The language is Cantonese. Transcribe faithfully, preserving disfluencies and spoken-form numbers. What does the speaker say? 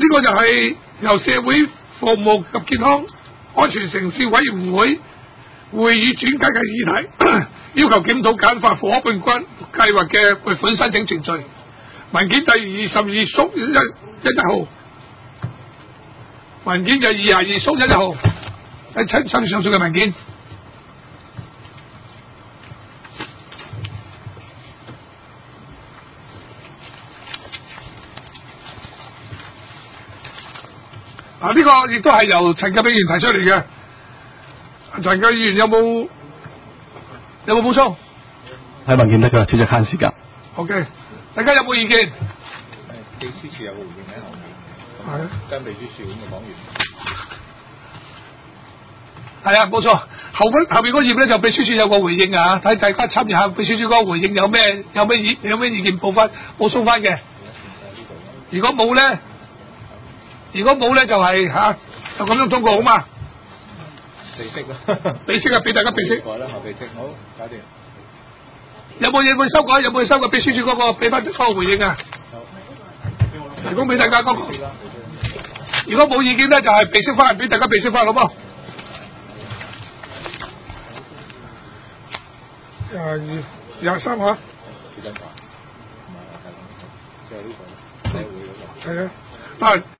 呢個就係由社會服務及健康安全城市委員會會議轉介嘅議題，要求檢討簡化伙伴關計劃嘅撥款申請程序。文件第二十二縮一一號，文件就二十二縮一一號，喺親親上述嘅文件。啊！呢、這個亦都係由陳吉比議員提出嚟嘅。陳吉議員有冇有冇補充？ 喺文件得㗎，主席慳時間。 OK， 大家有冇意見？誒， 秘書處有個回應喺後面。 係啊。 跟秘書處咁就講完。 係啊，冇錯。後邊後邊嗰頁咧就秘書處有個回應啊，睇大家參與下秘書處嗰個回應有咩有咩意有咩意見補翻補充翻嘅。如果冇咧？如果冇咧就係、是、嚇、啊、就咁樣通過好嘛？ 備息啦， 備息啊，俾大家備息。 改啦，後備息好，搞掂。 有冇嘢會修改？有冇修改秘書處嗰、那個俾翻嗰個回應啊？提供俾大家嗰、那個。如果冇意見咧，就係備息翻，俾大家備息翻好冇？廿二廿三嚇。 即係呢個社會嗰個。 係啊，啊。